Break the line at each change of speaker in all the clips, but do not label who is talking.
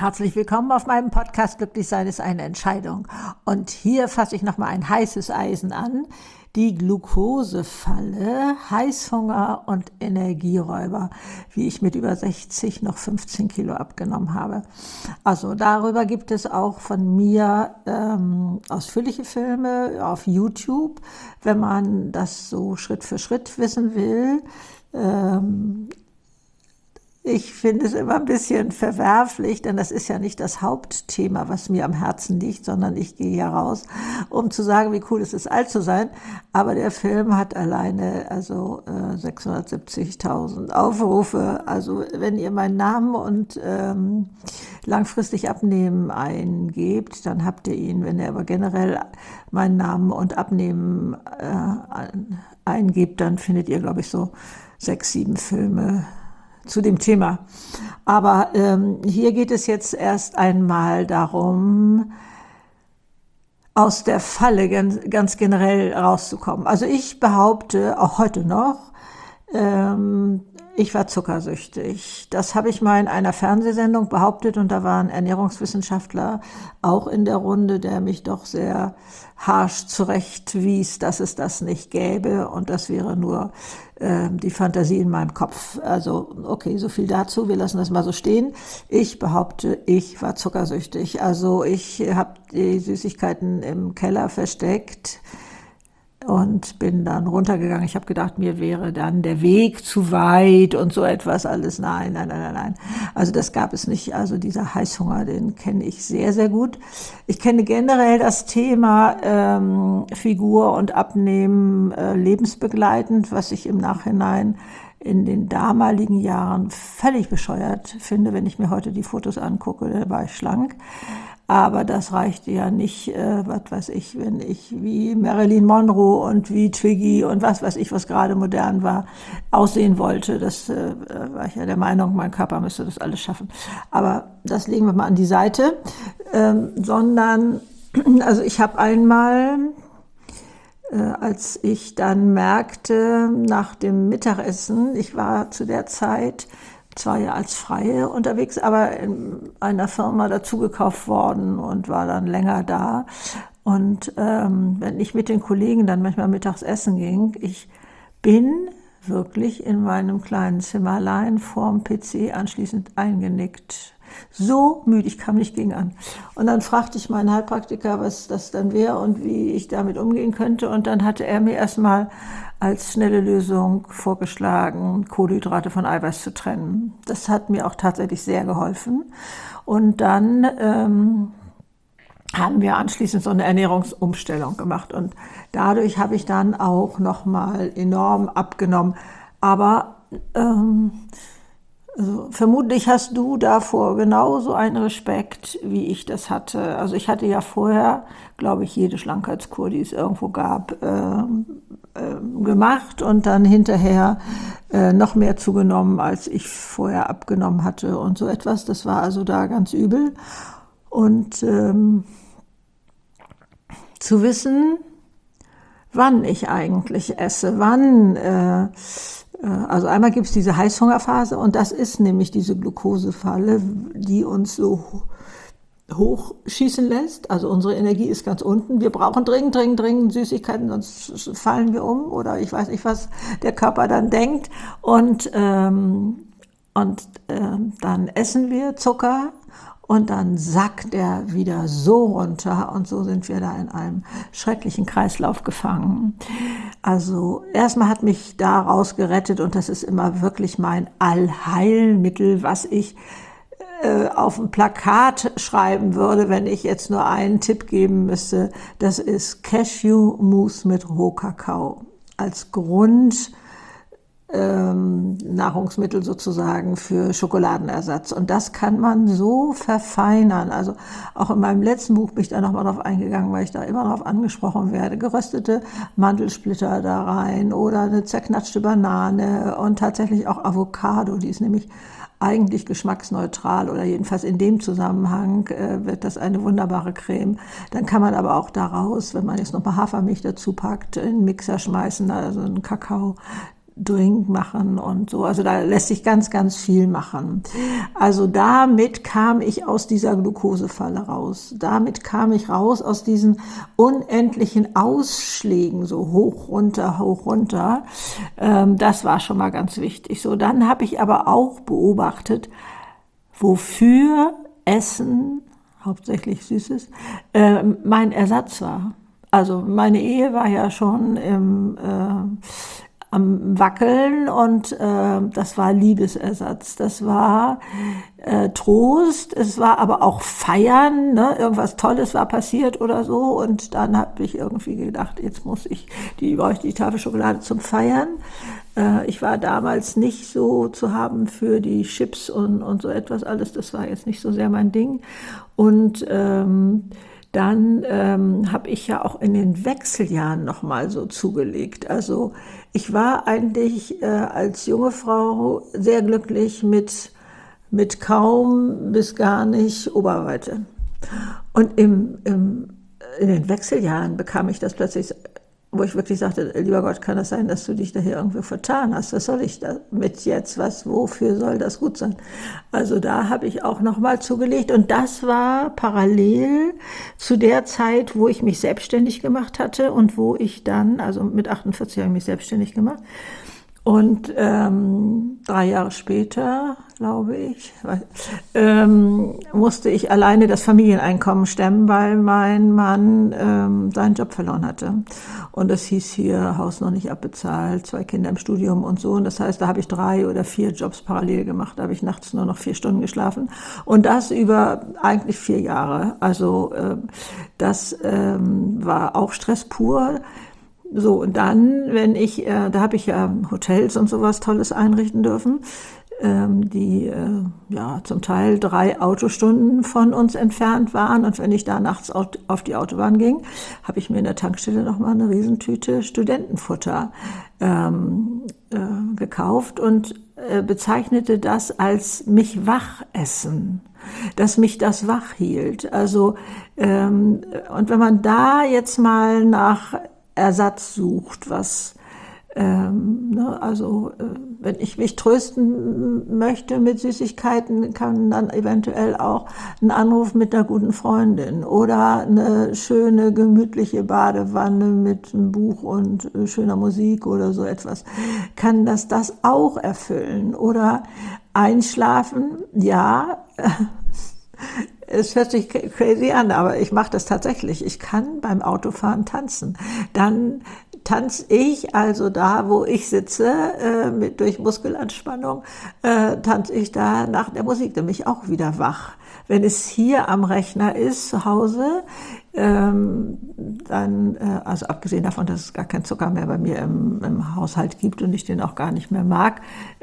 Herzlich willkommen auf meinem Podcast Glücklich sein ist eine Entscheidung. Und hier fasse ich nochmal ein heißes Eisen an. Die Glukosefalle, Heißhunger und Energieräuber, wie ich mit über 60 noch 15 Kilo abgenommen habe. Also darüber gibt es auch von mir ausführliche Filme auf YouTube, wenn man das so Schritt für Schritt wissen will. Ich finde es immer ein bisschen verwerflich, denn das ist ja nicht das Hauptthema, was mir am Herzen liegt, sondern ich gehe hier raus, um zu sagen, wie cool es ist, alt zu sein. Aber der Film hat alleine 670.000 Aufrufe. Also wenn ihr meinen Namen und langfristig Abnehmen eingebt, dann habt ihr ihn. Wenn ihr aber generell meinen Namen und Abnehmen eingebt, dann findet ihr, glaube ich, so 6, 7 Filme zu dem Thema. Aber hier geht es jetzt erst einmal darum, aus der Falle ganz generell rauszukommen. Also ich behaupte, auch heute noch, ich war zuckersüchtig. Das habe ich mal in einer Fernsehsendung behauptet und da war ein Ernährungswissenschaftler auch in der Runde, der mich doch sehr harsch zurechtwies, dass es das nicht gäbe und das wäre nur die Fantasie in meinem Kopf. Also okay, so viel dazu, wir lassen das mal so stehen. Ich behaupte, ich war zuckersüchtig. Also ich habe die Süßigkeiten im Keller versteckt und bin dann runtergegangen. Ich habe gedacht, mir wäre dann der Weg zu weit und so etwas alles. Nein. Also das gab es nicht. Also dieser Heißhunger, den kenne ich sehr, sehr gut. Ich kenne generell das Thema Figur und Abnehmen lebensbegleitend, was ich im Nachhinein in den damaligen Jahren völlig bescheuert finde, wenn ich mir heute die Fotos angucke, da war ich schlank. Aber das reichte ja nicht, was weiß ich, wenn ich wie Marilyn Monroe und wie Twiggy und was weiß ich, was gerade modern war, aussehen wollte. Das war ich ja der Meinung, mein Körper müsste das alles schaffen. Aber das legen wir mal an die Seite. Also ich habe einmal, als ich dann merkte, nach dem Mittagessen, ich war zu der Zeit zwar ja als Freie unterwegs, aber in einer Firma dazugekauft worden und war dann länger da. Und wenn ich mit den Kollegen dann manchmal mittags essen ging, ich bin wirklich in meinem kleinen Zimmerlein vorm PC anschließend eingenickt. So müde, ich kam nicht gegen an. Und dann fragte ich meinen Heilpraktiker, was das dann wäre und wie ich damit umgehen könnte. Und dann hatte er mir erstmal als schnelle Lösung vorgeschlagen, Kohlenhydrate von Eiweiß zu trennen. Das hat mir auch tatsächlich sehr geholfen. Und dann haben wir anschließend so eine Ernährungsumstellung gemacht. Und dadurch habe ich dann auch nochmal enorm abgenommen. Aber also vermutlich hast du davor genauso einen Respekt, wie ich das hatte. Also ich hatte ja vorher, glaube ich, jede Schlankheitskur, die es irgendwo gab, gemacht und dann hinterher noch mehr zugenommen, als ich vorher abgenommen hatte und so etwas. Das war also da ganz übel. Und zu wissen, wann ich eigentlich esse, also einmal gibt es diese Heißhungerphase und das ist nämlich diese Glukosefalle, die uns so hochschießen lässt. Also unsere Energie ist ganz unten. Wir brauchen dringend Süßigkeiten, sonst fallen wir um oder ich weiß nicht, was der Körper dann denkt. Und dann essen wir Zucker. Und dann sackt er wieder so runter und so sind wir da in einem schrecklichen Kreislauf gefangen. Also erstmal hat mich da rausgerettet und das ist immer wirklich mein Allheilmittel, was ich auf ein Plakat schreiben würde, wenn ich jetzt nur einen Tipp geben müsste. Das ist Cashew-Mousse mit Rohkakao als Nahrungsmittel sozusagen für Schokoladenersatz. Und das kann man so verfeinern. Also auch in meinem letzten Buch bin ich da nochmal drauf eingegangen, weil ich da immer drauf angesprochen werde. Geröstete Mandelsplitter da rein oder eine zerknatschte Banane und tatsächlich auch Avocado, die ist nämlich eigentlich geschmacksneutral oder jedenfalls in dem Zusammenhang wird das eine wunderbare Creme. Dann kann man aber auch daraus, wenn man jetzt nochmal Hafermilch dazu packt, in den Mixer schmeißen, also einen Kakao, Drink machen und so. Also da lässt sich ganz, ganz viel machen. Also damit kam ich aus dieser Glukosefalle raus. Damit kam ich raus aus diesen unendlichen Ausschlägen, so hoch, runter, hoch, runter. Das war schon mal ganz wichtig. So, dann habe ich aber auch beobachtet, wofür Essen, hauptsächlich Süßes, mein Ersatz war. Also meine Ehe war ja schon am Wackeln und das war Liebesersatz, das war Trost, es war aber auch Feiern, ne? Irgendwas Tolles war passiert oder so und dann habe ich irgendwie gedacht, jetzt brauche ich die Tafel Schokolade zum Feiern. Ich war damals nicht so zu haben für die Chips und so etwas alles, das war jetzt nicht so sehr mein Ding und dann habe ich ja auch in den Wechseljahren noch mal so zugelegt. Also ich war eigentlich als junge Frau sehr glücklich mit kaum bis gar nicht Oberweite. Und in den Wechseljahren bekam ich das plötzlich, wo ich wirklich sagte, lieber Gott, kann das sein, dass du dich da hier irgendwo vertan hast? Was soll ich damit jetzt? Wofür soll das gut sein? Also da habe ich auch nochmal zugelegt und das war parallel zu der Zeit, wo ich mich selbstständig gemacht hatte und wo ich dann, also mit 48 habe ich mich selbstständig gemacht und 3 Jahre später, glaube ich, musste ich alleine das Familieneinkommen stemmen, weil mein Mann seinen Job verloren hatte. Und das hieß hier, Haus noch nicht abbezahlt, 2 Kinder im Studium und so. Und das heißt, da habe ich 3 oder 4 Jobs parallel gemacht. Da habe ich nachts nur noch 4 Stunden geschlafen. Und das über eigentlich 4 Jahre. Also das war auch Stress pur. So, und dann, da habe ich ja Hotels und sowas Tolles einrichten dürfen, die ja zum Teil 3 Autostunden von uns entfernt waren. Und wenn ich da nachts auf die Autobahn ging, habe ich mir in der Tankstelle nochmal eine Riesentüte Studentenfutter gekauft und bezeichnete das als mich wach essen, dass mich das wach hielt. Also, und wenn man da jetzt mal nach Ersatz sucht, wenn ich mich trösten möchte mit Süßigkeiten, kann dann eventuell auch ein Anruf mit einer guten Freundin oder eine schöne, gemütliche Badewanne mit einem Buch und schöner Musik oder so etwas, kann das auch erfüllen. Oder einschlafen, ja, es hört sich crazy an, aber ich mache das tatsächlich. Ich kann beim Autofahren tanzen. Dann tanze ich also da, wo ich sitze, durch Muskelanspannung, tanze ich da nach der Musik, nämlich auch wieder wach. Wenn es hier am Rechner ist, zu Hause, dann, also abgesehen davon, dass es gar keinen Zucker mehr bei mir im Haushalt gibt und ich den auch gar nicht mehr mag,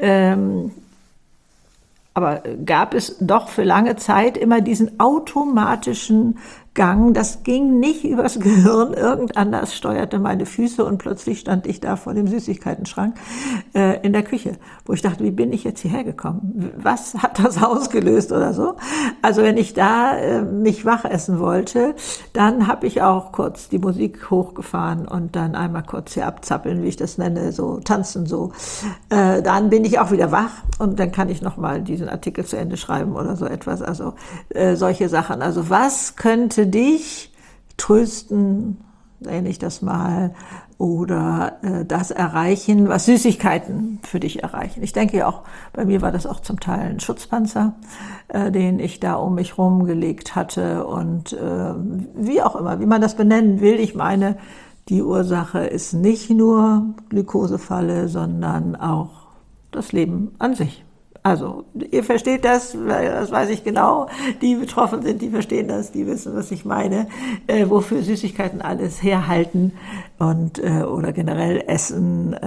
aber gab es doch für lange Zeit immer diesen automatischen Gang. Das ging nicht übers Gehirn. Irgend anders steuerte meine Füße und plötzlich stand ich da vor dem Süßigkeitenschrank in der Küche, wo ich dachte, wie bin ich jetzt hierher gekommen? Was hat das ausgelöst oder so? Also wenn ich da mich wach essen wollte, dann habe ich auch kurz die Musik hochgefahren und dann einmal kurz hier abzappeln, wie ich das nenne, so tanzen so. Dann bin ich auch wieder wach und dann kann ich nochmal diesen Artikel zu Ende schreiben oder so etwas. Also solche Sachen. Also was könnte dich trösten, nenne ich das mal, oder das erreichen, was Süßigkeiten für dich erreichen. Ich denke ja auch, bei mir war das auch zum Teil ein Schutzpanzer, den ich da um mich rumgelegt hatte und wie auch immer, wie man das benennen will. Ich meine, die Ursache ist nicht nur Glukosefalle, sondern auch das Leben an sich. Also, ihr versteht das, das weiß ich genau. Die betroffen sind, die verstehen das, die wissen, was ich meine, wofür Süßigkeiten alles herhalten und oder generell Essen.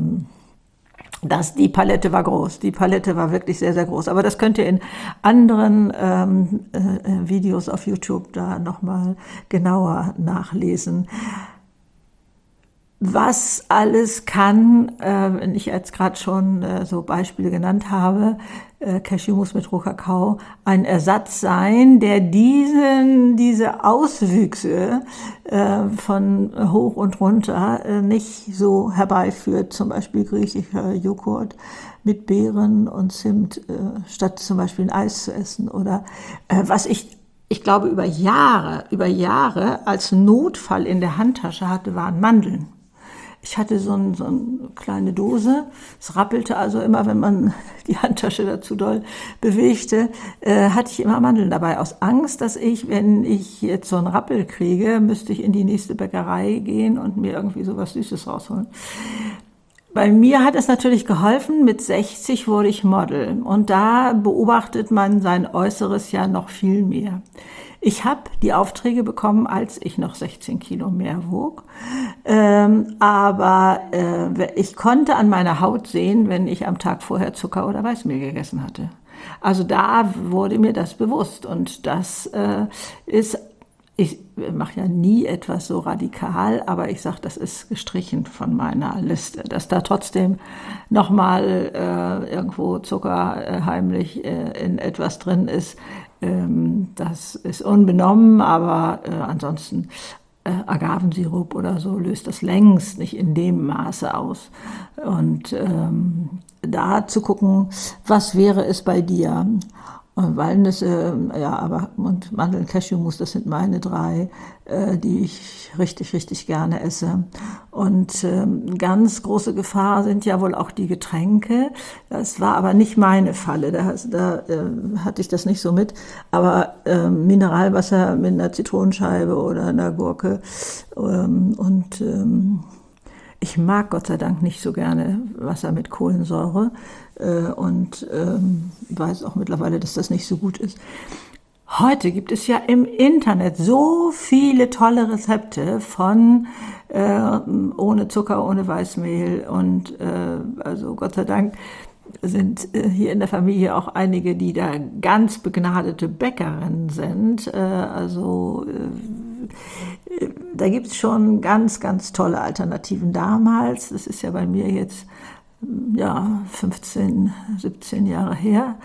Die Palette war groß. Die Palette war wirklich sehr, sehr groß. Aber das könnt ihr in anderen Videos auf YouTube da nochmal genauer nachlesen. was alles kann, wenn ich jetzt gerade schon so Beispiele genannt habe, Cashewmus mit Rohkakao, ein Ersatz sein, der diese Auswüchse von hoch und runter nicht so herbeiführt. Zum Beispiel griechischer Joghurt mit Beeren und Zimt, statt zum Beispiel ein Eis zu essen. Oder was ich glaube, über Jahre als Notfall in der Handtasche hatte, waren Mandeln. Ich hatte so eine kleine Dose. Es rappelte also immer, wenn man die Handtasche dazu doll bewegte, hatte ich immer Mandeln dabei. Aus Angst, dass wenn ich jetzt so einen Rappel kriege, müsste ich in die nächste Bäckerei gehen und mir irgendwie so was Süßes rausholen. Bei mir hat es natürlich geholfen, mit 60 wurde ich Model und da beobachtet man sein Äußeres ja noch viel mehr. Ich habe die Aufträge bekommen, als ich noch 16 Kilo mehr wog, aber ich konnte an meiner Haut sehen, wenn ich am Tag vorher Zucker oder Weißmehl gegessen hatte. Also da wurde mir das bewusst und das ist, ich mache ja nie etwas so radikal, aber ich sage, das ist gestrichen von meiner Liste, dass da trotzdem nochmal irgendwo Zucker heimlich in etwas drin ist. Das ist unbenommen, aber ansonsten Agavensirup oder so löst das längst nicht in dem Maße aus. Und da zu gucken, was wäre es bei dir? Walnüsse, ja, aber und Mandeln, Cashewmus, das sind meine drei, die ich richtig, richtig gerne esse. Und ganz große Gefahr sind ja wohl auch die Getränke. Das war aber nicht meine Falle, da hatte ich das nicht so mit. Aber Mineralwasser mit einer Zitronenscheibe oder einer Gurke und ich mag Gott sei Dank nicht so gerne Wasser mit Kohlensäure und weiß auch mittlerweile, dass das nicht so gut ist. Heute gibt es ja im Internet so viele tolle Rezepte von ohne Zucker, ohne Weißmehl und also Gott sei Dank sind hier in der Familie auch einige, die da ganz begnadete Bäckerinnen sind. Da gibt es schon ganz, ganz tolle Alternativen damals. Das ist ja bei mir jetzt 15, 17 Jahre her.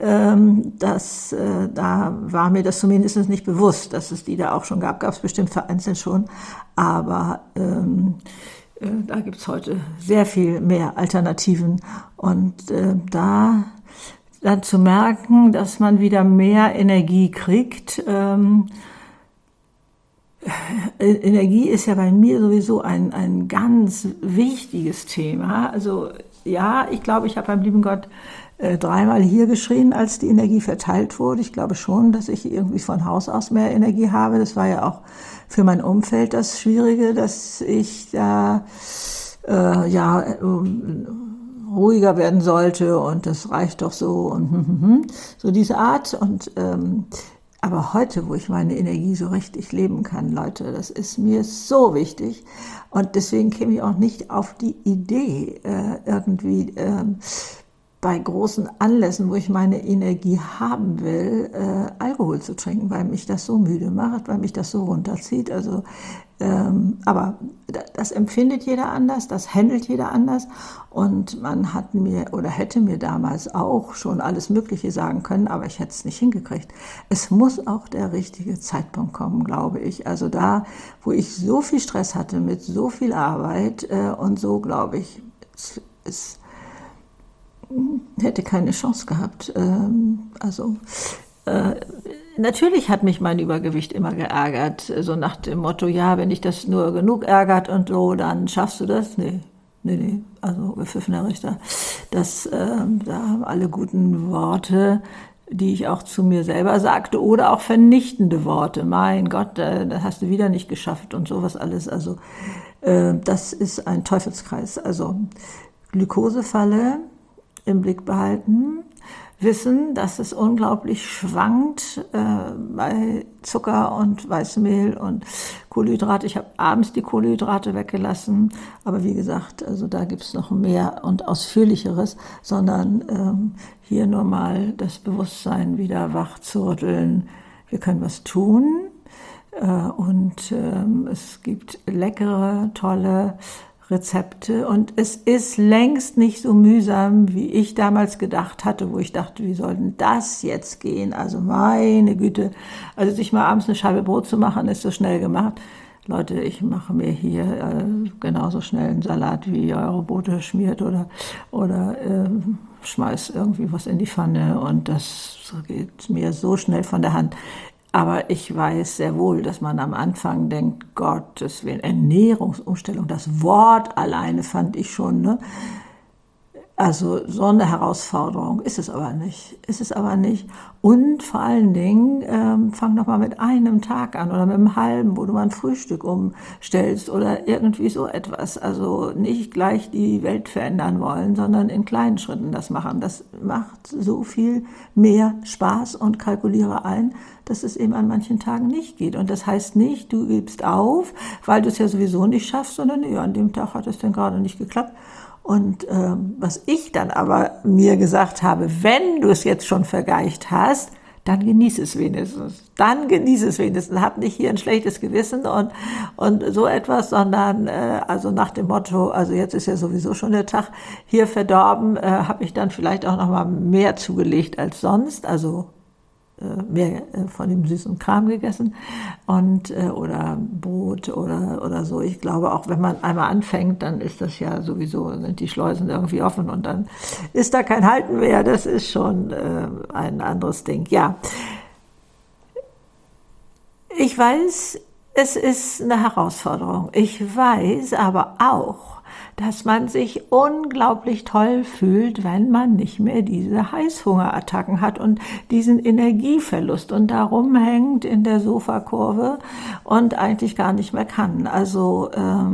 Da war mir das zumindest nicht bewusst, dass es die da auch schon gab. Gab es bestimmt vereinzelt schon. Aber da gibt es heute sehr viel mehr Alternativen. Und da dann zu merken, dass man wieder mehr Energie kriegt. Energie ist ja bei mir sowieso ein ganz wichtiges Thema. Also ja, ich glaube, ich habe beim lieben Gott dreimal hier geschrien, als die Energie verteilt wurde. Ich glaube schon, dass ich irgendwie von Haus aus mehr Energie habe. Das war ja auch für mein Umfeld das Schwierige, dass ich da ruhiger werden sollte und das reicht doch so und so diese Art. Und aber heute, wo ich meine Energie so richtig leben kann, Leute, das ist mir so wichtig. Und deswegen käme ich auch nicht auf die Idee, irgendwie bei großen Anlässen, wo ich meine Energie haben will, Alkohol zu trinken, weil mich das so müde macht, weil mich das so runterzieht. Also, aber das empfindet jeder anders, das handelt jeder anders. Und man hat mir oder hätte mir damals auch schon alles Mögliche sagen können, aber ich hätte es nicht hingekriegt. Es muss auch der richtige Zeitpunkt kommen, glaube ich. Also da, wo ich so viel Stress hatte mit so viel Arbeit und so, glaube ich, es hätte keine Chance gehabt. Natürlich hat mich mein Übergewicht immer geärgert, so nach dem Motto, ja, wenn dich das nur genug ärgert und so, dann schaffst du das. Nee, also gepfiffener Richter. Da haben alle guten Worte, die ich auch zu mir selber sagte, oder auch vernichtende Worte. Mein Gott, das hast du wieder nicht geschafft und sowas alles. Also das ist ein Teufelskreis. Also Glukosefalle im Blick behalten, wissen, dass es unglaublich schwankt bei Zucker und Weißmehl und Kohlenhydrate. Ich habe abends die Kohlenhydrate weggelassen, aber wie gesagt, also da gibt es noch mehr und Ausführlicheres, sondern hier nur mal das Bewusstsein wieder wach zu rütteln. Wir können was tun. Und es gibt leckere, tolle Rezepte und es ist längst nicht so mühsam, wie ich damals gedacht hatte, wo ich dachte, wie soll denn das jetzt gehen? Also meine Güte, also sich mal abends eine Scheibe Brot zu machen, ist so schnell gemacht. Leute, ich mache mir hier genauso schnell einen Salat, wie ihr eure Brote schmiert oder schmeiß irgendwie was in die Pfanne und das geht mir so schnell von der Hand. Aber ich weiß sehr wohl, dass man am Anfang denkt, Gottes Willen, Ernährungsumstellung, das Wort alleine fand ich schon, ne? Also so eine Herausforderung ist es aber nicht. Ist es aber nicht. Und vor allen Dingen, fang doch mal mit einem Tag an oder mit einem halben, wo du mal ein Frühstück umstellst oder irgendwie so etwas. Also nicht gleich die Welt verändern wollen, sondern in kleinen Schritten das machen. Das macht so viel mehr Spaß und kalkuliere ein, dass es eben an manchen Tagen nicht geht. Und das heißt nicht, du gibst auf, weil du es ja sowieso nicht schaffst, sondern ja, an dem Tag hat es dann gerade nicht geklappt. Und was ich dann aber mir gesagt habe, wenn du es jetzt schon vergeigt hast, dann genieß es wenigstens. Dann genieß es wenigstens. Hab nicht hier ein schlechtes Gewissen und so etwas, sondern also nach dem Motto, also jetzt ist ja sowieso schon der Tag hier verdorben, habe ich dann vielleicht auch noch mal mehr zugelegt als sonst. Also mehr von dem süßen Kram gegessen und oder Brot oder so. Ich glaube auch, wenn man einmal anfängt, dann ist das ja sowieso, sind die Schleusen irgendwie offen und dann ist da kein Halten mehr. Das ist schon ein anderes Ding. Ja, ich weiß, es ist eine Herausforderung. Ich weiß aber auch, dass man sich unglaublich toll fühlt, wenn man nicht mehr diese Heißhungerattacken hat und diesen Energieverlust und da rumhängt in der Sofakurve und eigentlich gar nicht mehr kann. Also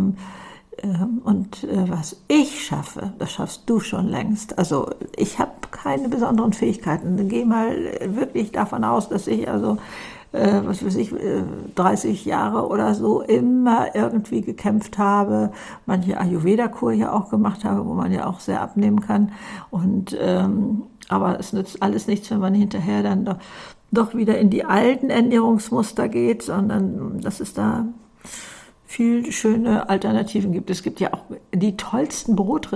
was ich schaffe, das schaffst du schon längst. Also ich habe keine besonderen Fähigkeiten. Geh mal wirklich davon aus, dass ich also was weiß ich, 30 Jahre oder so immer irgendwie gekämpft habe, manche Ayurveda-Kur ja auch gemacht habe, wo man ja auch sehr abnehmen kann. Und aber es nützt alles nichts, wenn man hinterher dann doch wieder in die alten Ernährungsmuster geht, sondern dass es da viel schöne Alternativen gibt. Es gibt ja auch die tollsten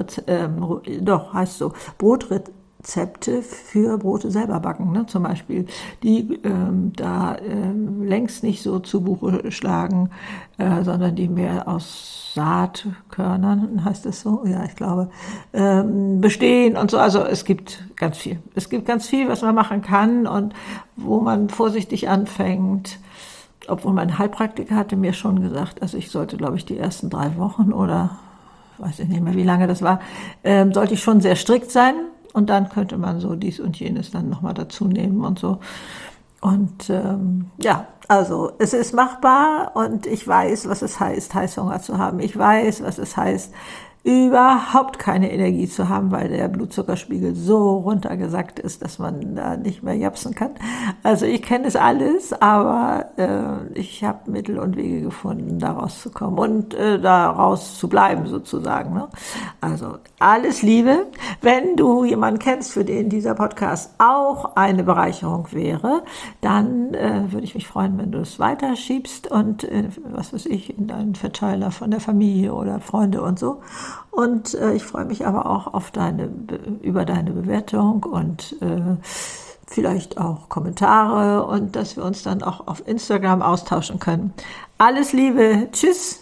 Brotrezepte für Brote selber backen, ne? Zum Beispiel, die längst nicht so zu Buche schlagen, sondern die mehr aus Saatkörnern, heißt das so? Ja, ich glaube, bestehen und so. Also es gibt ganz viel. Es gibt ganz viel, was man machen kann und wo man vorsichtig anfängt. Obwohl mein Heilpraktiker hatte mir schon gesagt, also ich sollte, glaube ich, die ersten 3 Wochen oder weiß ich nicht mehr, wie lange das war, sollte ich schon sehr strikt sein. Und dann könnte man so dies und jenes dann nochmal dazu nehmen und so. Und ja, also es ist machbar und ich weiß, was es heißt, Heißhunger zu haben. Ich weiß, was es heißt, überhaupt keine Energie zu haben, weil der Blutzuckerspiegel so runtergesackt ist, dass man da nicht mehr japsen kann. Also ich kenne es alles, aber ich habe Mittel und Wege gefunden, da rauszukommen und da raus zu bleiben sozusagen. Ne? Also alles Liebe. Wenn du jemanden kennst, für den dieser Podcast auch eine Bereicherung wäre, dann würde ich mich freuen, wenn du es weiterschiebst und was weiß ich, in deinen Verteiler von der Familie oder Freunde und so. Und ich freue mich aber auch auf über deine Bewertung und vielleicht auch Kommentare und dass wir uns dann auch auf Instagram austauschen können. Alles Liebe, tschüss!